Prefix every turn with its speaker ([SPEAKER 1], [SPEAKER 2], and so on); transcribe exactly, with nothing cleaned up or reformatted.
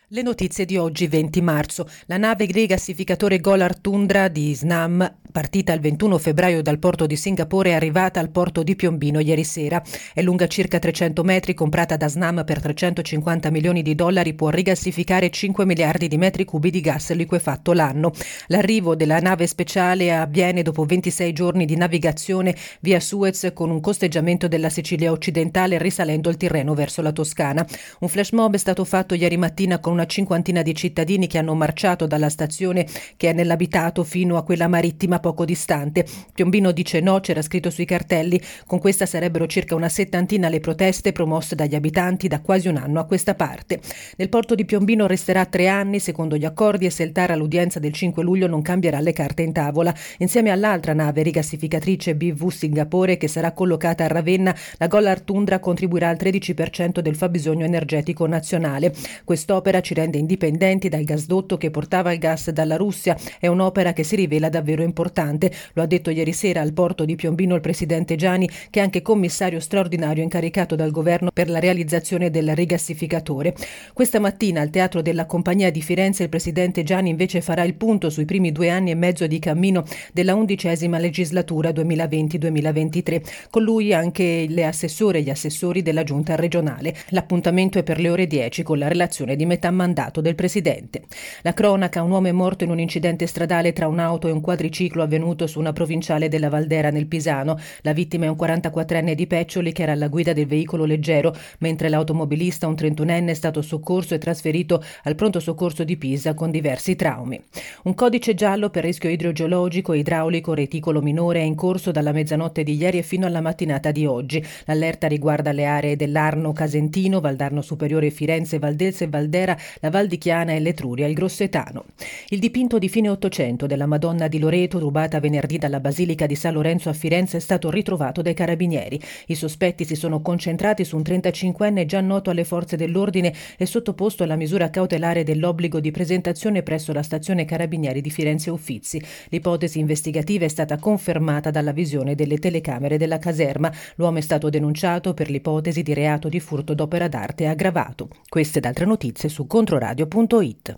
[SPEAKER 1] Le notizie di oggi venti marzo. La nave rigassificatore Golar Tundra di Snam, partita il ventuno febbraio dal porto di Singapore, è arrivata al porto di Piombino ieri sera. È lunga circa trecento metri, comprata da Snam per trecentocinquanta milioni di dollari, può rigassificare cinque miliardi di metri cubi di gas liquefatto l'anno. L'arrivo della nave speciale avviene dopo ventisei giorni di navigazione via Suez con un costeggiamento della Sicilia occidentale risalendo il Tirreno verso la Toscana. Un flash mob è stato fatto ieri mattina con una cinquantina di cittadini che hanno marciato dalla stazione che è nell'abitato fino a quella marittima poco distante. Piombino dice no, c'era scritto sui cartelli. Con questa sarebbero circa una settantina le proteste promosse dagli abitanti da quasi un anno a questa parte. Nel porto di Piombino resterà tre anni secondo gli accordi e se il TAR all'udienza del cinque luglio non cambierà le carte in tavola. Insieme all'altra nave rigassificatrice B V Singapore che sarà collocata a Ravenna, la Golar Tundra contribuirà al tredici per cento del fabbisogno energetico nazionale. Quest'opera ci rende indipendenti dal gasdotto che portava il gas dalla Russia. È un'opera che si rivela davvero importante. Lo ha detto ieri sera al porto di Piombino il presidente Giani, che è anche commissario straordinario incaricato dal governo per la realizzazione del rigassificatore. Questa mattina al Teatro della Compagnia di Firenze il presidente Giani invece farà il punto sui primi due anni e mezzo di cammino della undicesima legislatura duemilaventi duemilaventitré. Con lui anche le assessore e gli assessori della giunta regionale. L'appuntamento è per le ore dieci con la relazione di metà mandato del presidente. La cronaca: un uomo è morto in un incidente stradale tra un'auto e un quadriciclo avvenuto su una provinciale della Valdera nel Pisano. La vittima è un quarantaquattrenne di Peccioli che era alla guida del veicolo leggero, mentre l'automobilista, un trentunenne, è stato soccorso e trasferito al pronto soccorso di Pisa con diversi traumi. Un codice giallo per rischio idrogeologico e idraulico reticolo minore è in corso dalla mezzanotte di ieri e fino alla mattinata di oggi. L'allerta riguarda le aree dell'Arno Casentino, Valdarno Superiore, Firenze, Valdelsa e Valdera, la Val di Chiana e l'Etruria, il Grossetano. Il dipinto di fine Ottocento della Madonna di Loreto, rubata venerdì dalla Basilica di San Lorenzo a Firenze, è stato ritrovato dai carabinieri. I sospetti si sono concentrati su un trentacinquenne già noto alle forze dell'ordine e sottoposto alla misura cautelare dell'obbligo di presentazione presso la stazione carabinieri di Firenze Uffizi. L'ipotesi investigativa è stata confermata dalla visione delle telecamere della caserma. L'uomo è stato denunciato per l'ipotesi di reato di furto d'opera d'arte aggravato. Queste ed altre notizie su controradio punto it.